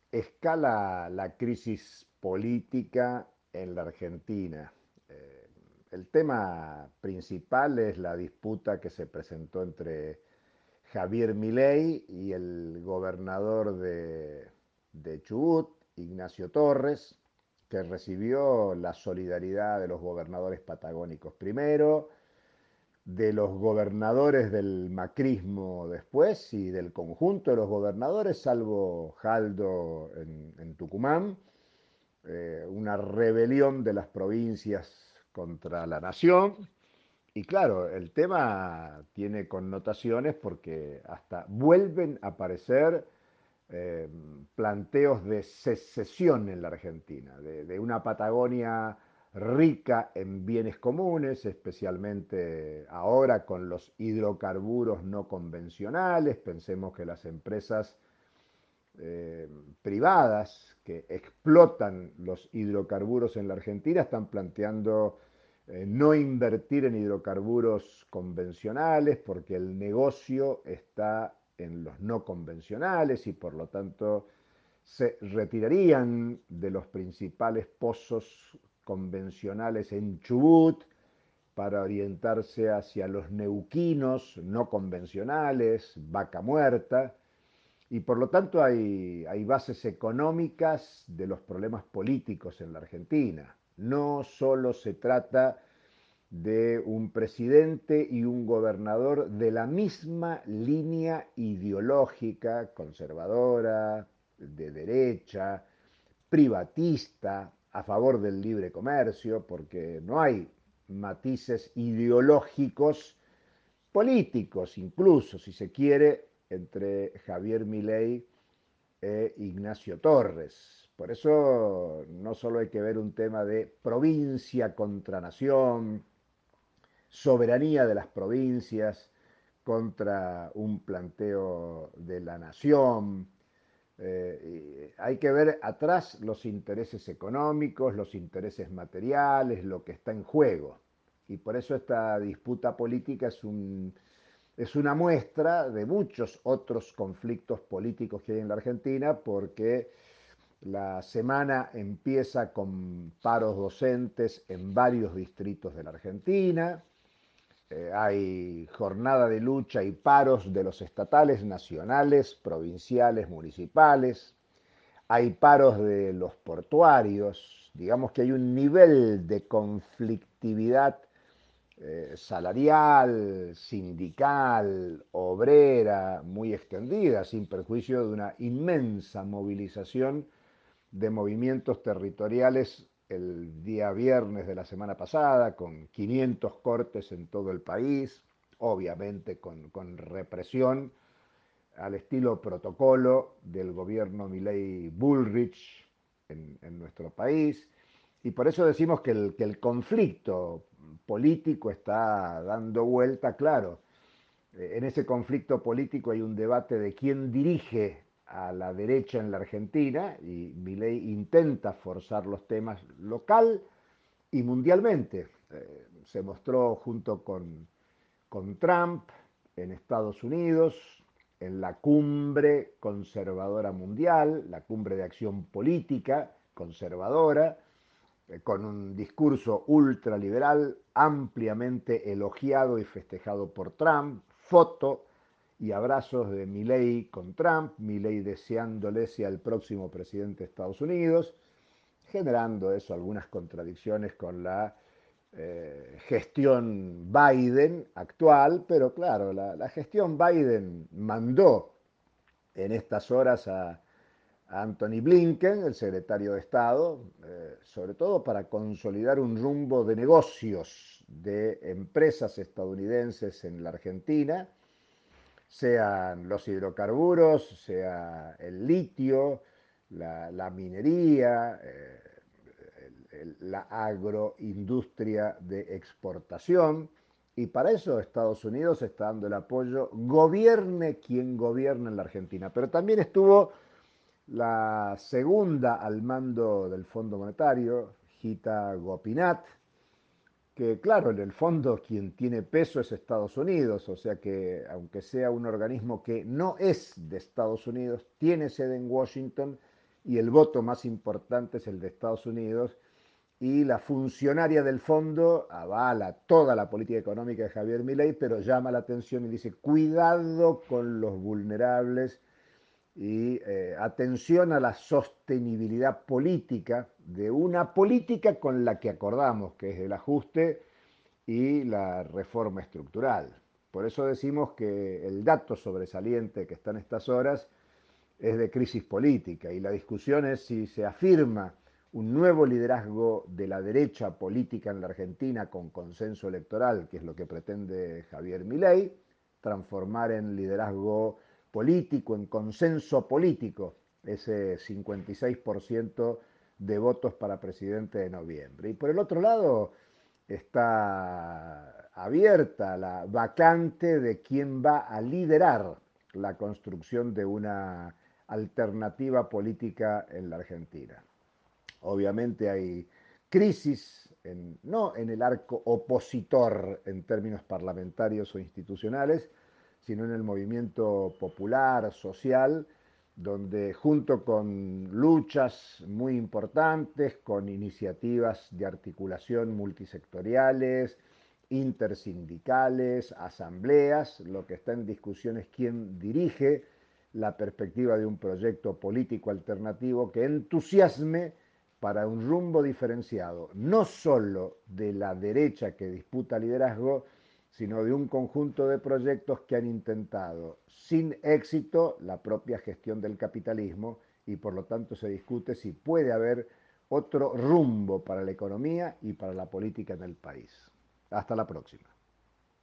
Escala la crisis política en la Argentina. Eh, el tema principal es la disputa que se presentó entre Javier Milei y el gobernador de Chubut, Ignacio Torres, que recibió la solidaridad de los gobernadores patagónicos primero, de los gobernadores del macrismo después y del conjunto de los gobernadores, salvo Jaldo en Tucumán, una rebelión de las provincias contra la nación. Y claro, el tema tiene connotaciones porque hasta vuelven a aparecer eh, planteos de secesión en la Argentina, de una Patagonia rica en bienes comunes, especialmente ahora con los hidrocarburos no convencionales. Pensemos que las empresas eh, privadas que explotan los hidrocarburos en la Argentina están planteando no invertir en hidrocarburos convencionales porque el negocio está en los no convencionales y por lo tanto se retirarían de los principales pozos convencionales en Chubut para orientarse hacia los neuquinos no convencionales, Vaca Muerta, y por lo tanto hay bases económicas de los problemas políticos en la Argentina. No solo se trata de un presidente y un gobernador de la misma línea ideológica, conservadora, de derecha, privatista, a favor del libre comercio, porque no hay matices ideológicos, políticos incluso, si se quiere, entre Javier Milei e Ignacio Torres. Por eso no solo hay que ver un tema de provincia contra nación, soberanía de las provincias contra un planteo de la nación. Hay que ver atrás los intereses económicos, los intereses materiales, lo que está en juego. Y por eso esta disputa política es una muestra de muchos otros conflictos políticos que hay en la Argentina, porque la semana empieza con paros docentes en varios distritos de la Argentina. Hay jornada de lucha y paros de los estatales, nacionales, provinciales, municipales. Hay paros de los portuarios. Digamos que hay un nivel de conflictividad salarial, sindical, obrera, muy extendida, sin perjuicio de una inmensa movilización de movimientos territoriales el día viernes de la semana pasada, con 500 cortes en todo el país, obviamente con represión al estilo protocolo del gobierno Milei Bullrich en nuestro país. Y por eso decimos que el conflicto político está dando vuelta, claro. En ese conflicto político hay un debate de quién dirige a la derecha en la Argentina y Milei intenta forzar los temas local y mundialmente. Se mostró junto con Trump en Estados Unidos, en la cumbre conservadora mundial, la cumbre de acción política conservadora, con un discurso ultraliberal ampliamente elogiado y festejado por Trump, foto y abrazos de Milei con Trump, Milei deseándole sea el próximo presidente de Estados Unidos, generando eso algunas contradicciones con la gestión Biden actual, pero claro, la gestión Biden mandó en estas horas a Anthony Blinken, el secretario de Estado, sobre todo para consolidar un rumbo de negocios de empresas estadounidenses en la Argentina, sean los hidrocarburos, sea el litio, la minería, la agroindustria de exportación. Y para eso Estados Unidos está dando el apoyo, gobierne quien gobierne en la Argentina. Pero también estuvo la segunda al mando del Fondo Monetario, Gita Gopinath, que claro, en el fondo quien tiene peso es Estados Unidos, o sea que aunque sea un organismo que no es de Estados Unidos, tiene sede en Washington y el voto más importante es el de Estados Unidos, y la funcionaria del fondo avala toda la política económica de Javier Milei, pero llama la atención y dice, cuidado con los vulnerables y atención a la sostenibilidad política de una política con la que acordamos, que es el ajuste y la reforma estructural. Por eso decimos que el dato sobresaliente que está en estas horas es de crisis política y la discusión es si se afirma un nuevo liderazgo de la derecha política en la Argentina con consenso electoral, que es lo que pretende Javier Milei, transformar en liderazgo político, en consenso político, ese 56% de votos para presidente de noviembre. Y por el otro lado está abierta la vacante de quién va a liderar la construcción de una alternativa política en la Argentina. Obviamente hay crisis, no en el arco opositor en términos parlamentarios o institucionales, sino en el movimiento popular, social, donde junto con luchas muy importantes, con iniciativas de articulación multisectoriales, intersindicales, asambleas, lo que está en discusión es quién dirige la perspectiva de un proyecto político alternativo que entusiasme para un rumbo diferenciado, no solo de la derecha que disputa liderazgo, sino de un conjunto de proyectos que han intentado sin éxito la propia gestión del capitalismo y por lo tanto se discute si puede haber otro rumbo para la economía y para la política en el país. Hasta la próxima.